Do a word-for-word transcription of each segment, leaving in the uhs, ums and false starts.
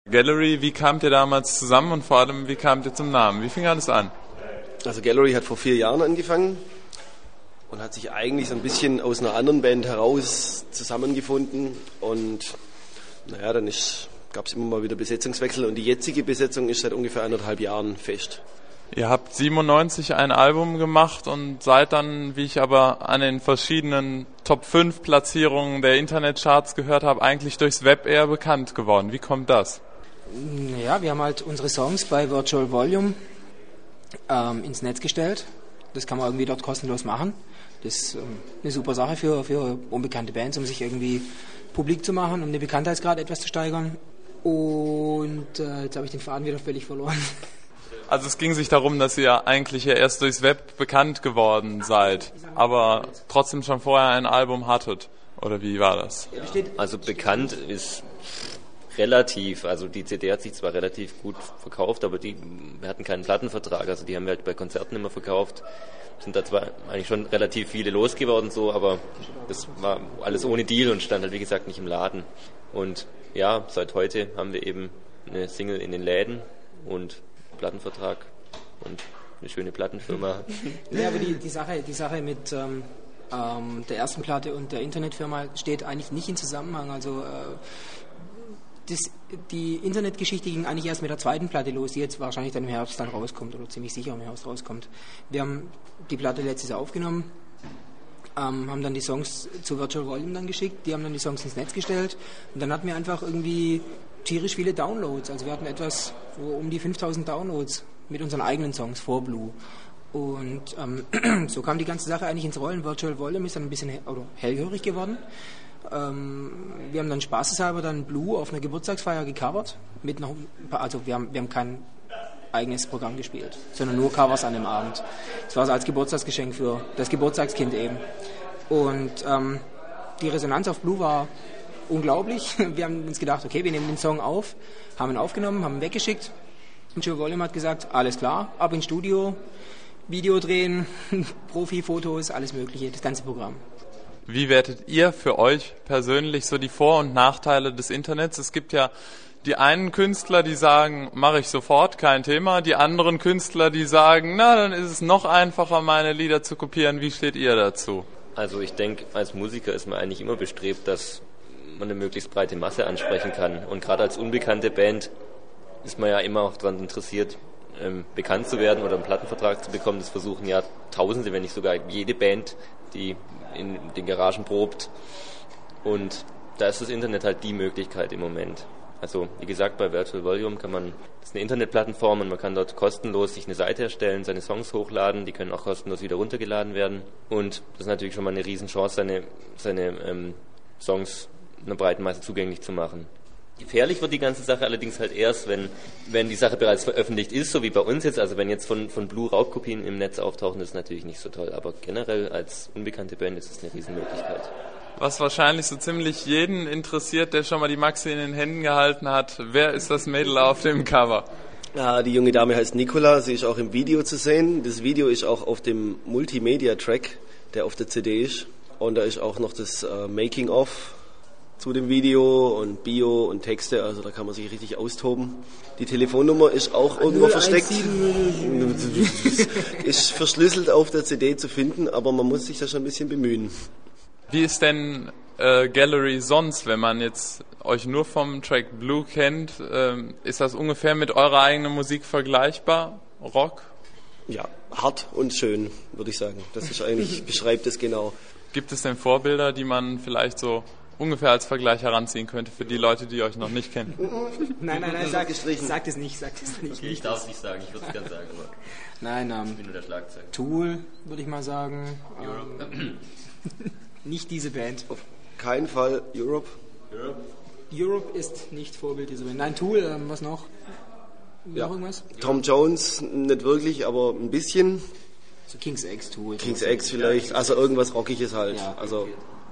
Gallery, wie kamt ihr damals zusammen und vor allem, wie kamt ihr zum Namen? Wie fing alles an? Also Gallery hat vor vier Jahren angefangen und hat sich eigentlich so ein bisschen aus einer anderen Band heraus zusammengefunden. Und naja, dann gab es immer mal wieder Besetzungswechsel und die jetzige Besetzung ist seit ungefähr anderthalb Jahren fest. Ihr habt siebenundneunzig ein Album gemacht und seid dann, wie ich aber an den verschiedenen Top fünf Platzierungen der Internetcharts gehört habe, eigentlich durchs Web eher bekannt geworden. Wie kommt das? Ja, wir haben halt unsere Songs bei Virtual Volume ähm, ins Netz gestellt. Das kann man irgendwie dort kostenlos machen. Das ist ähm, eine super Sache für, für unbekannte Bands, um sich irgendwie publik zu machen, um den Bekanntheitsgrad etwas zu steigern. Und äh, jetzt habe ich den Faden wieder völlig verloren. Also es ging sich darum, dass ihr eigentlich ja erst durchs Web bekannt geworden seid, aber trotzdem schon vorher ein Album hattet. Oder wie war das? Also bekannt ist relativ, also die C D hat sich zwar relativ gut verkauft, aber die, wir hatten keinen Plattenvertrag, also die haben wir halt bei Konzerten immer verkauft. Sind da zwar eigentlich schon relativ viele losgeworden so, aber das war alles ohne Deal und stand halt wie gesagt nicht im Laden. Und ja, seit heute haben wir eben eine Single in den Läden und Plattenvertrag und eine schöne Plattenfirma. Ja, aber die, die Sache, die Sache mit ähm, ähm, der ersten Platte und der Internetfirma steht eigentlich nicht in Zusammenhang. Also äh, das, die Internetgeschichte ging eigentlich erst mit der zweiten Platte los, die jetzt wahrscheinlich dann im Herbst dann rauskommt oder ziemlich sicher im Herbst rauskommt. Wir haben die Platte letztes Jahr aufgenommen, ähm, haben dann die Songs zu Virtual Volume dann geschickt, die haben dann die Songs ins Netz gestellt und dann hatten wir einfach irgendwie tierisch viele Downloads. Also wir hatten etwas so um die fünftausend Downloads mit unseren eigenen Songs vor Blue. Und ähm, so kam die ganze Sache eigentlich ins Rollen. Virtual Volume ist dann ein bisschen hell, oder hellhörig geworden. Ähm, wir haben dann spaßeshalber dann Blue auf einer Geburtstagsfeier gecovert. Mit noch ein paar, also wir haben, wir haben kein eigenes Programm gespielt, sondern nur Covers an dem Abend. Das war so als Geburtstagsgeschenk für das Geburtstagskind eben. Und ähm, die Resonanz auf Blue war unglaublich. Wir haben uns gedacht, okay, wir nehmen den Song auf, haben ihn aufgenommen, haben ihn weggeschickt. Und Joe Volume hat gesagt, alles klar, ab ins Studio, Video drehen, Profi-Fotos, alles mögliche, das ganze Programm. Wie wertet ihr für euch persönlich so die Vor- und Nachteile des Internets? Es gibt ja die einen Künstler, die sagen, mache ich sofort, kein Thema. Die anderen Künstler, die sagen, na, dann ist es noch einfacher, meine Lieder zu kopieren. Wie steht ihr dazu? Also ich denke, als Musiker ist man eigentlich immer bestrebt, dass man eine möglichst breite Masse ansprechen kann. Und gerade als unbekannte Band ist man ja immer auch daran interessiert, ähm, bekannt zu werden oder einen Plattenvertrag zu bekommen. Das versuchen ja Tausende, wenn nicht sogar jede Band, die in den Garagen probt. Und da ist das Internet halt die Möglichkeit im Moment. Also wie gesagt, bei Virtual Volume kann man, das ist eine Internetplattform und man kann dort kostenlos sich eine Seite erstellen, seine Songs hochladen, die können auch kostenlos wieder runtergeladen werden. Und das ist natürlich schon mal eine Riesenchance, seine, seine ähm, Songs einer breiten Masse zugänglich zu machen. Gefährlich wird die ganze Sache allerdings halt erst, wenn, wenn die Sache bereits veröffentlicht ist, so wie bei uns jetzt. Also wenn jetzt von, von Blue Raubkopien im Netz auftauchen, das ist natürlich nicht so toll. Aber generell als unbekannte Band ist es eine Riesenmöglichkeit. Was wahrscheinlich so ziemlich jeden interessiert, der schon mal die Maxi in den Händen gehalten hat. Wer ist das Mädel auf dem Cover? Ja, die junge Dame heißt Nicola, sie ist auch im Video zu sehen. Das Video ist auch auf dem Multimedia-Track, der auf der C D ist. Und da ist auch noch das äh, Making-of zu dem Video und Bio und Texte, also da kann man sich richtig austoben. Die Telefonnummer ist auch irgendwo versteckt. Ist verschlüsselt auf der C D zu finden, aber man muss sich da schon ein bisschen bemühen. Wie ist denn äh, Gallery sonst, wenn man jetzt euch nur vom Track Blue kennt? Ähm, ist das ungefähr mit eurer eigenen Musik vergleichbar? Rock? Ja, hart und schön, würde ich sagen. Das ist eigentlich, beschreibt es genau. Gibt es denn Vorbilder, die man vielleicht so ungefähr als Vergleich heranziehen könnte für die Leute, die euch noch nicht kennen? Nein, nein, nein, sag, sag es nicht, sag es nicht. Okay, ich darf es nicht sagen, ich würde es gerne sagen, aber nein, ähm, ich bin nur der Schlagzeuger. Tool, würde ich mal sagen. Ähm, nicht diese Band. Auf keinen Fall Europe. Europe? Europe ist nicht Vorbild dieser Band. Nein, Tool, ähm, was noch? Ja. Noch irgendwas? Tom Jones, nicht wirklich, aber ein bisschen. So King's X Tool. King's X vielleicht, also irgendwas Rockiges halt. Ja. Also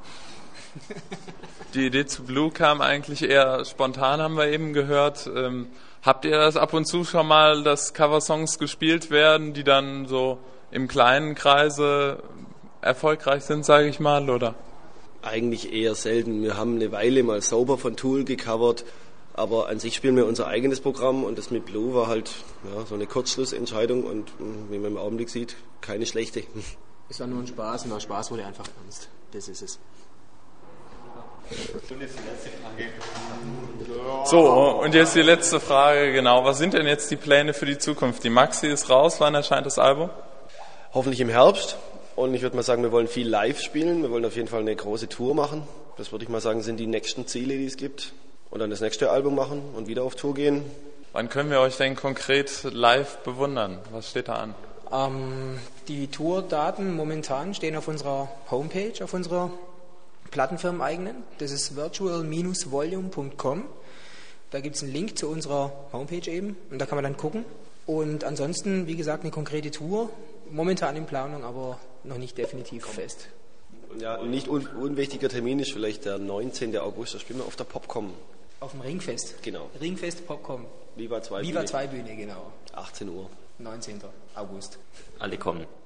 Die Idee zu Blue kam eigentlich eher spontan, haben wir eben gehört. Ähm, habt ihr das ab und zu schon mal, dass Coversongs gespielt werden, die dann so im kleinen Kreise erfolgreich sind, sage ich mal, oder? eigentlich eher selten. Wir haben eine Weile mal Sober von Tool gecovert, Aber an sich spielen wir unser eigenes Programm und das mit Blue war halt ja, so eine Kurzschlussentscheidung und wie man im Augenblick sieht, keine schlechte. Es war nur ein Spaß und der Spaß wurde einfach ernst. Das ist es. So, und jetzt die letzte Frage, genau. Was sind denn jetzt die Pläne für die Zukunft? Die Maxi ist raus, wann erscheint das Album? Hoffentlich im Herbst. Und ich würde mal sagen, wir wollen viel live spielen. Wir wollen auf jeden Fall eine große Tour machen. Das würde ich mal sagen, sind die nächsten Ziele, die es gibt. Und dann das nächste Album machen und wieder auf Tour gehen. Wann können wir euch denn konkret live bewundern? Was steht da an? Ähm, die Tourdaten momentan stehen auf unserer Homepage, auf unserer Plattenfirmeneigenen. Das ist virtual Bindestrich volume Punkt com. Da gibt es einen Link zu unserer Homepage eben und da kann man dann gucken. Und ansonsten, wie gesagt, eine konkrete Tour. Momentan in Planung, aber noch nicht definitiv fest. Ja, ein nicht un- unwichtiger Termin ist vielleicht der neunzehnten August. Da spielen wir auf der Popcom. Auf dem Ringfest. Genau. Ringfest Popcom. Viva zwei Viva Bühne. zwei Bühne, genau. achtzehn Uhr. neunzehnten August. Alle kommen.